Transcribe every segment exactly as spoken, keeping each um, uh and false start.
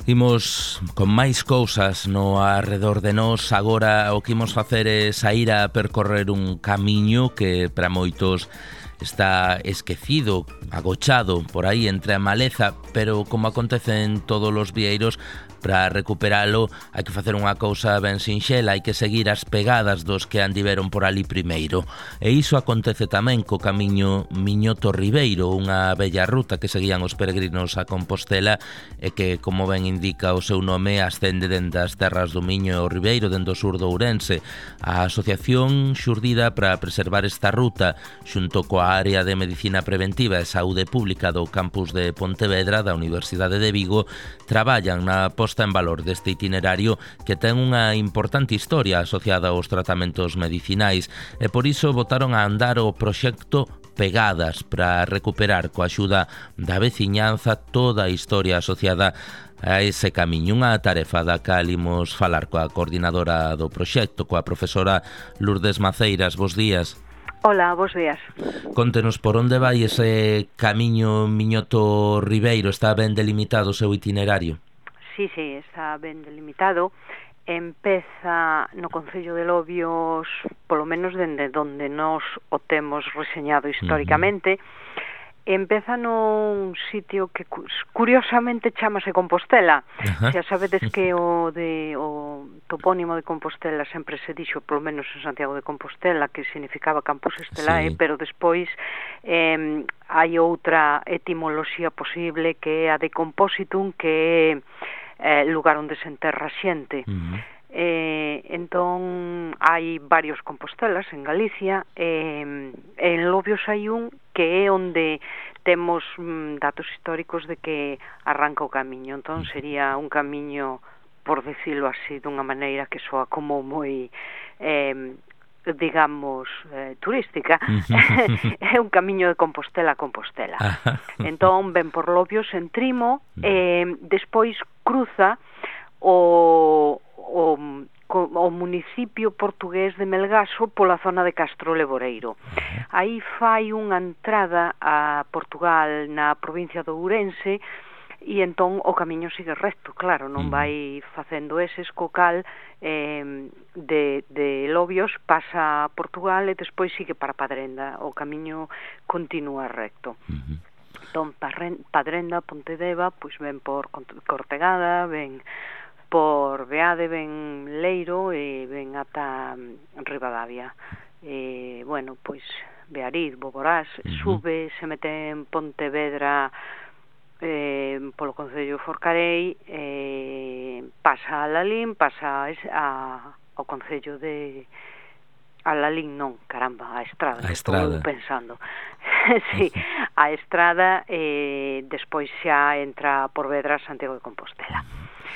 Imos con máis cousas no arredor de nós. Agora o que imos facer é sair a percorrer un camiño que para moitos está esquecido, agochado por aí entre a maleza, pero como acontece en todos os vieiros, para recuperalo hai que facer unha cousa ben sinxela, hai que seguir as pegadas dos que andiveron por ali primeiro. E iso acontece tamén co camiño Miñoto Ribeiro, unha bella ruta que seguían os peregrinos a Compostela e que, como ben indica o seu nome, ascende dende as terras do Miño e o Ribeiro, dende o sur do Ourense. A asociación xurdida para preservar esta ruta, xunto coa área de Medicina Preventiva e Saúde Pública do campus de Pontevedra da Universidade de Vigo, traballan na posta en valor deste itinerario que ten unha importante historia asociada aos tratamentos medicinais e por iso botaron a andar o proxecto Pegadas para recuperar coa axuda da veciñanza toda a historia asociada a ese camiño, unha tarefa da cal imos falar coa coordinadora do proxecto, coa profesora Lourdes Maceiras. Bos días. Hola, bos días. Contenos por onde vai ese camiño Miñoto Ribeiro, está ben delimitado o seu itinerario? Sí, sí, está ben delimitado. Empeza no Concello de Lobios, polo menos dende donde nos o temos reseñado históricamente. Uh-huh. Empeza nun sitio que curiosamente chamase Compostela. Uh-huh. Xa sabedes que o de o topónimo de Compostela sempre se dixo, polo menos en Santiago de Compostela, que significaba Campus Estelae, sí. Pero despois eh, hai outra etimoloxía posible que é a de Compositum, que é eh, lugar onde se enterra xente. Uh-huh. Eh, entón hai varios Compostelas en Galicia, e eh, en Lobios hai un que é onde temos mm, datos históricos de que arranca o camiño. Entón sería un camiño, por decirlo así, dunha maneira que soa como moi eh, digamos, eh, turística. É un camiño de Compostela a Compostela. Entón ven por Lobios en Trimo, e eh, despois cruza o, o, o municipio portugués de Melgaso pola zona de Castro Leboreiro. Aí fai unha entrada a Portugal na provincia do Ourense, e entón o camiño sigue recto, claro, non vai facendo eses co cal eh, de, de Lobios pasa a Portugal e despois sigue para Padrenda, o camiño continúa recto. Uh-huh. Entón Padrenda, Pontedeva, pois ven por Cortegada, ven por Beade, ven Leiro e ven ata Ribadavia. E, bueno, pois Beariz, Boborás, uh-huh. Sube, se mete en Pontevedra, Eh, polo Concello Forcarei, eh, pasa a Lalín, pasa a, ao Concello de a Lalín non, caramba, a Estrada, a Estrada. Estou pensando sí, a Estrada, e eh, despois xa entra por Vedra Santiago de Compostela.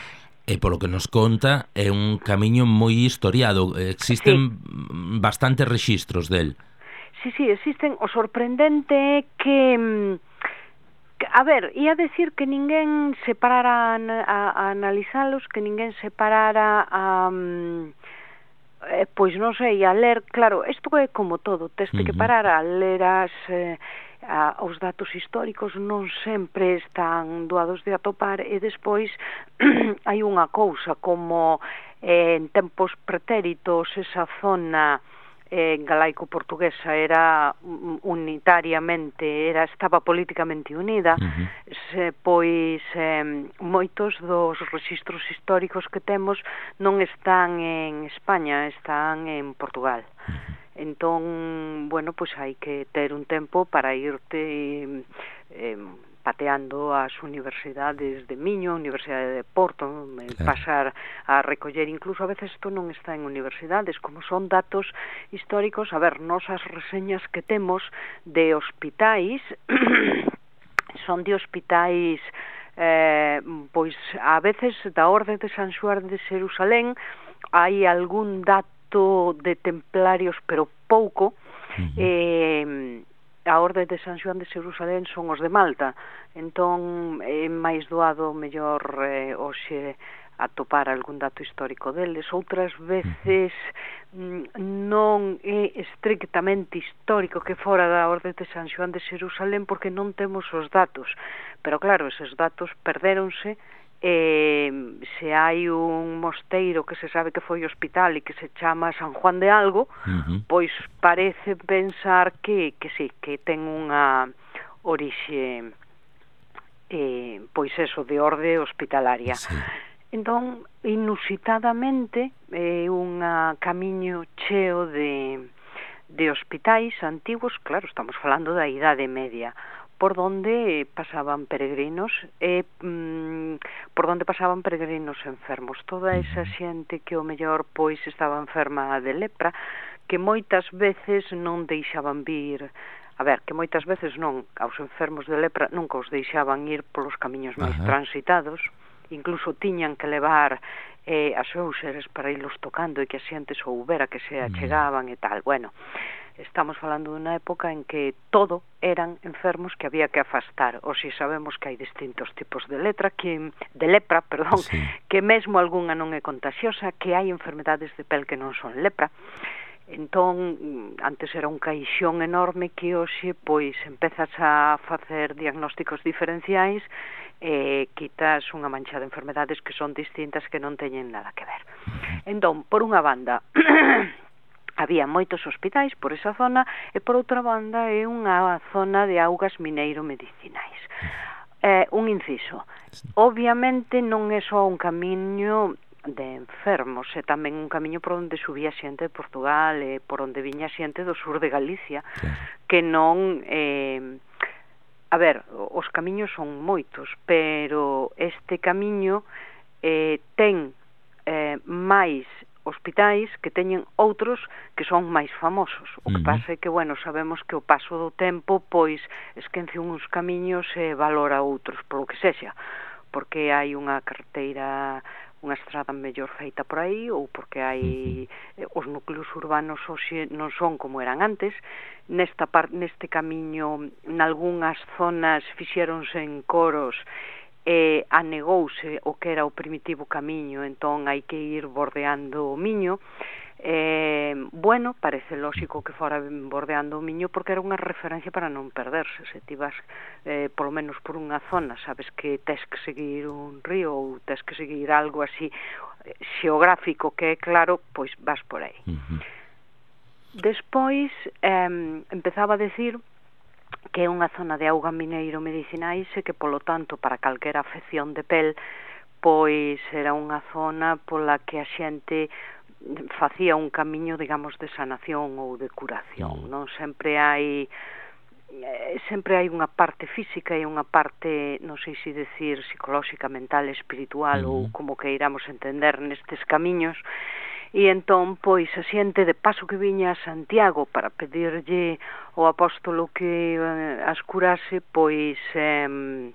E polo que nos conta é un camiño moi historiado, existen sí. bastantes rexistros del. Sí, sí, existen. O sorprendente é que a ver, ia decir que ninguén se parara a, a, a analizalos, que ninguén se parara a, um, eh, pois non sei, a ler, claro, isto é como todo, teste que parar a ler as, eh, a, os datos históricos, non sempre están doados de atopar, e despois hai unha cousa, como eh, en tempos pretéritos esa zona eh, galaico-portuguesa era unitariamente, era estaba políticamente unida, uh-huh. se, pois eh, moitos dos rexistros históricos que temos non están en España, están en Portugal. Uh-huh. Entón, bueno, pois hai que ter un tempo para irte eh, pateando as universidades de Miño, Universidade de Porto, claro. Pasar a recoller, incluso a veces isto non está en universidades, como son datos históricos. A ver, nos as reseñas que temos de hospitais son de hospitais eh, pois a veces da Orde de San Xoán de Xerusalén, hai algún dato de templarios, pero pouco. Uh-huh. eh, a Orde de San Xoán de Xerusalén son os de Malta, entón é máis doado mellor eh, hoxe atopar algún dato histórico deles. Outras veces non é estrictamente histórico que fora da Orde de San Xoán de Xerusalén, porque non temos os datos, pero claro, eses datos perdéronse eh, se hai un mosteiro que se sabe que foi hospital e que se chama San Juan de algo, uh-huh. pois parece pensar que, que sí, que ten unha orixe eh, pois eso, de orde hospitalaria. Sí. Entón, inusitadamente, é eh, un camiño cheo de, de hospitais antigos, claro, estamos falando da Idade Media, por donde pasaban peregrinos e mm, por donde pasaban peregrinos enfermos, toda esa xente que o mellor pois estaba enferma de lepra, que moitas veces non deixaban vir, a ver, que moitas veces non, aos enfermos de lepra nunca os deixaban ir polos camiños máis Ajá. transitados, incluso tiñan que levar eh, as úlceras para irlos tocando e que a xente soubera que se achegaban e tal, bueno. Estamos falando dunha época en que todo eran enfermos que había que afastar. O si sabemos que hai distintos tipos de letra, que de lepra, perdón, sí. que mesmo algunha non é contagiosa, que hai enfermedades de pel que non son lepra. Entón, antes era un caixón enorme que hoxe, pois, empezas a facer diagnósticos diferenciais e quitas unha mancha de enfermedades que son distintas que non teñen nada que ver. Entón, por unha banda... había moitos hospitais por esa zona e por outra banda é unha zona de augas mineiro-medicinais. Eh, un inciso. Obviamente non é só un camiño de enfermos, é tamén un camiño por onde subía xente de Portugal e por onde viña xente do sur de Galicia, que non... Eh, a ver, os camiños son moitos, pero este camiño eh, ten eh, máis hospitais que teñen outros que son máis famosos. O que pasa é que, bueno, sabemos que o paso do tempo, pois, esquence uns camiños e valora outros, polo que sexa, porque hai unha carreteira, unha estrada mellor feita por aí, ou porque hai uh-huh. os núcleos urbanos hoxe non son como eran antes. Nesta par, neste camiño, nalgúnas zonas fixéronse en coros e anegouse o que era o primitivo camiño, entón hai que ir bordeando o Miño. Eh, bueno, parece lógico que fora bordeando o Miño porque era unha referencia para non perderse. Se ti vas, eh, polo menos por unha zona, sabes que tes que seguir un río ou tes que seguir algo así xeográfico que é claro, pois vas por aí. Uh-huh. Despois, eh, empezaba a decir que é unha zona de auga mineiro-medicinais e que, polo tanto, para calquera afección de pel, pois era unha zona pola que a xente facía un camiño, digamos, de sanación ou de curación, non? Sempre hai eh, sempre hai unha parte física e unha parte, non sei se decir, psicolóxica, mental, espiritual, uh-huh. ou como que iramos entender nestes camiños. E entón, pois, a xente de paso que viña a Santiago para pedirlle ao apóstolo que eh, as curase, pois eh,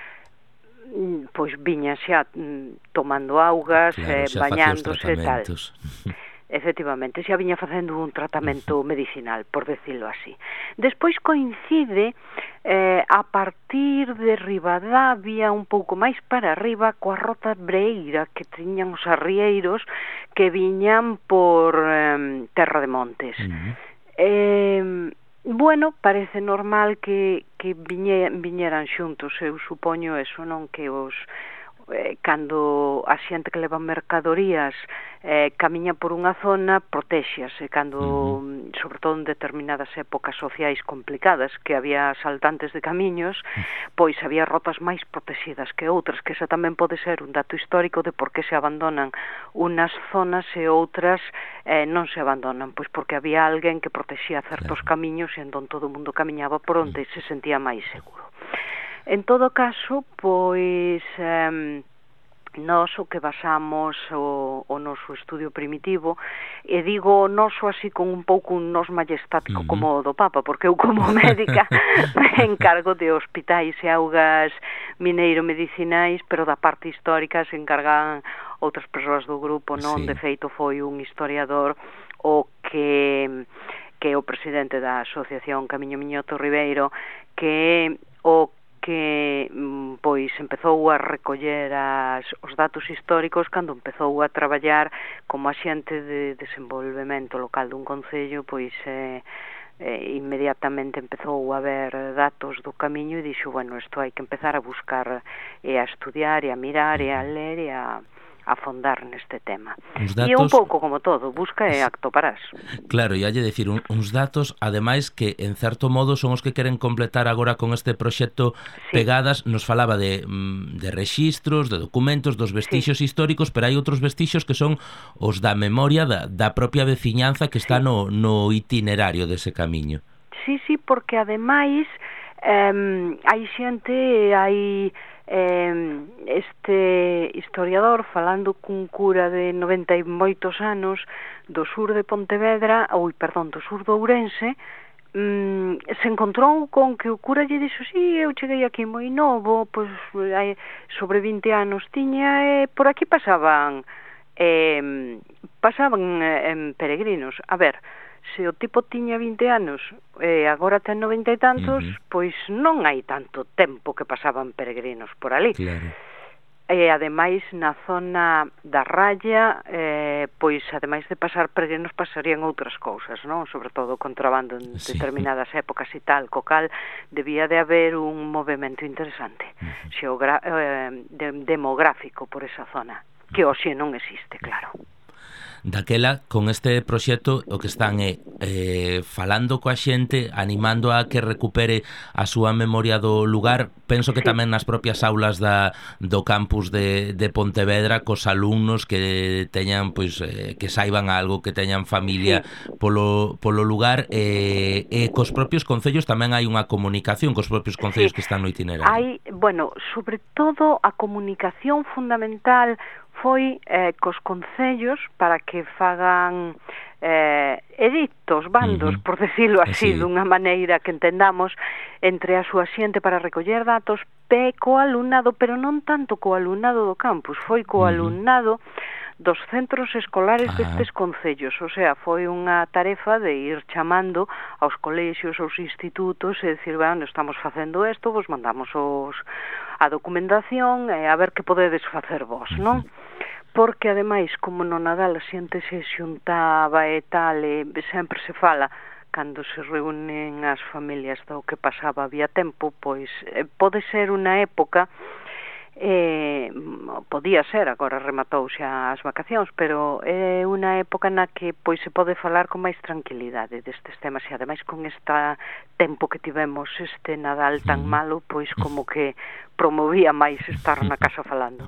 pois viña xa tomando augas, claro, eh, bañándose e tal. Efectivamente, xa viña facendo un tratamento medicinal, por decirlo así. Despois coincide eh, a partir de Ribadavia, un pouco máis para arriba, coa rota breira que tiñan os arrieiros que viñan por eh, Terra de Montes. Uh-huh. Eh, bueno, parece normal que, que viñe, viñeran xuntos, eu supoño eso, non? Que os... Eh, cando a xente que leva mercadorías eh, camiña por unha zona, protéxase cando, uh-huh. sobre todo en determinadas épocas sociais complicadas que había asaltantes de camiños, pois había rotas máis protegidas que outras, que esa tamén pode ser un dato histórico de por que se abandonan unas zonas e outras eh, non se abandonan, pois porque había alguén que protexía certos claro. camiños e entón todo o mundo camiñaba por onde uh-huh. se sentía máis seguro. En todo caso, pois, eh, nós o que basamos o, o noso estudio primitivo, e digo noso así con un pouco un nos majestático uh-huh. como o do Papa, porque eu como médica me encargo de hospitais e augas mineiro-medicinais, pero da parte histórica se encargan outras persoas do grupo, non? Sí. De feito foi un historiador o que, que é o presidente da Asociación Camiño Miñoto Ribeiro, que o que pois empezou a recoller as, os datos históricos cando empezou a traballar como axente de desenvolvemento local dun concello, pois eh, eh, inmediatamente empezou a ver datos do camiño e dixo, bueno, isto hai que empezar a buscar e a estudiar e a mirar e a ler e a afondar neste tema. Datos... E un pouco como todo, busca e atoparás. Claro, e hai de decir, un, uns datos, ademais, que en certo modo son os que queren completar agora con este proxecto sí. Pegadas. Nos falaba de, de rexistros, de documentos, dos vestixios sí. históricos, pero hai outros vestixios que son os da memoria da, da propia veciñanza que está sí. no, no itinerario dese camiño. Sí, sí, porque ademais eh, hai xente, hai... Eh, este historiador falando cun cura de noventa e moitos anos do sur de Pontevedra, ou perdón, do sur do Ourense, mm, se encontrou con que o cura lle dixo, sí, eu cheguei aquí moi novo, pois hai, sobre vinte anos tiña, e por aquí pasaban eh, pasaban eh, en peregrinos. A ver, se o tipo tiña vinte anos e agora ten noventa e tantos, uh-huh. pois non hai tanto tempo que pasaban peregrinos por ali. Claro. E ademais na zona da Ralla, eh, pois ademais de pasar peregrinos pasarían outras cousas, non? Sobre todo contrabando en sí. determinadas épocas e tal, co cal debía de haber un movimento interesante uh-huh. xeogra- eh, de, demográfico por esa zona, que hoxe non existe, claro. Daquela, con este proxecto, o que están é eh, falando coa xente, animando a que recupere a súa memoria do lugar. Penso que sí. tamén nas propias aulas da, do campus de, de Pontevedra, cos alumnos que teñan, pois, eh, que saiban algo, que teñan familia sí. polo, polo lugar, e, e cos propios concellos tamén hai unha comunicación cos propios concellos sí. que están no itinerario. Hai, bueno, sobre todo a comunicación fundamental foi eh, cos concellos para que fagan eh, edictos, bandos, uh-huh. por decirlo así, sí. dunha maneira que entendamos, entre a súa xente para recoller datos, pe co alumnado, pero non tanto co alumnado do campus, foi co uh-huh. alumnado dos centros escolares ah. destes concellos, o sea, foi unha tarefa de ir chamando aos colexios, aos institutos e dicir, bueno, estamos facendo isto, vos mandamos os a documentación e a ver que podedes facer vos, non? Porque ademais, como no Nadal a xente se xuntaba e tal, e sempre se fala cando se reúnen as familias do que pasaba había tempo, pois pode ser unha época eh, podía ser, agora rematou xa as vacacións, pero é unha época na que pois se pode falar con máis tranquilidade destes temas, e ademais con este tempo que tivemos este Nadal tan malo, pois como que promovía máis estar na casa falando.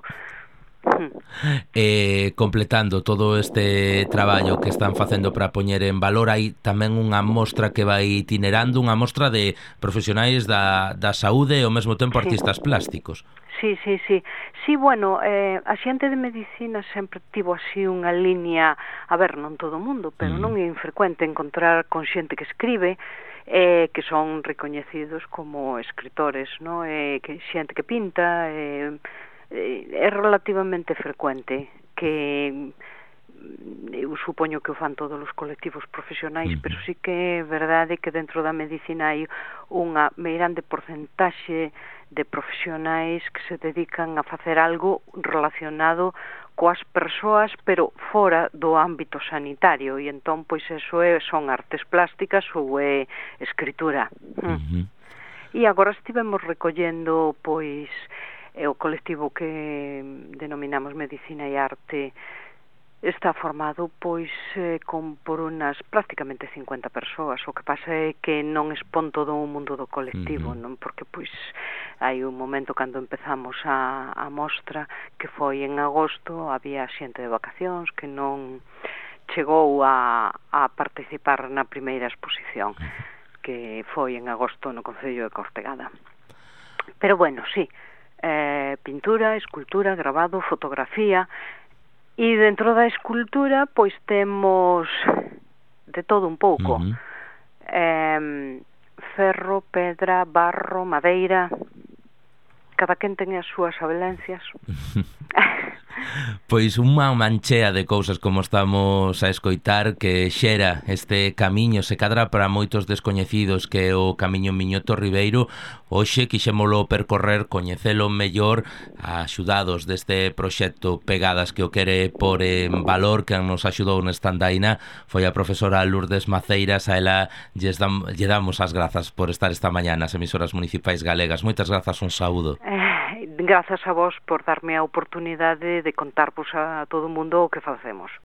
Eh, completando todo este traballo que están facendo para poñer en valor, hai tamén unha mostra que vai itinerando, unha mostra de profesionais da, da saúde e ao mesmo tempo sí. artistas plásticos. Sí, sí, sí. Sí, bueno, eh, a xente de medicina sempre tivo así unha línea, a ver, non todo o mundo, pero mm. non é infrecuente encontrar con xente que escribe, eh, que son recoñecidos como escritores, no? Eh, que xente que pinta, eh, eh, é relativamente frecuente que eu supoño que o fan todos os colectivos profesionais, mm. pero sí que é verdade que dentro da medicina hai unha meirande porcentaxe de profesionais que se dedican a facer algo relacionado coas persoas, pero fora do ámbito sanitario, e entón, pois, eso é, son artes plásticas ou é escritura. Uh-huh. E agora estivemos recollendo, pois, é o colectivo que denominamos Medicina e Arte, está formado pois eh, con por unas prácticamente cincuenta persoas. O que pasa é que non expón todo o mundo do colectivo, uh-huh. non? Porque pois hai un momento cando empezamos a, a mostra que foi en agosto, había xente de vacacións que non chegou a, a participar na primeira exposición, que foi en agosto no Concello de Cortegada. Pero bueno, sí, eh, pintura, escultura, grabado, fotografía. E dentro da escultura, pois temos de todo un pouco. Uh-huh. Eh, ferro, pedra, barro, madeira. Cada quen ten as súas sabelencias. Pois unha manchea de cousas como estamos a escoitar que xera este camiño, se cadra para moitos descoñecidos que é o camiño Miñoto Ribeiro. Hoxe quixémolo percorrer, coñecelo mellor, axudados deste proxecto Pegadas que o quere por en valor, que nos axudou nesta andaina foi a profesora Lourdes Maceiras. A ela lle damos as grazas por estar esta mañá nas emisoras municipais galegas. Moitas grazas, un saúdo. Eh, grazas a vos por darme a oportunidade de contarvos a todo o mundo o que facemos.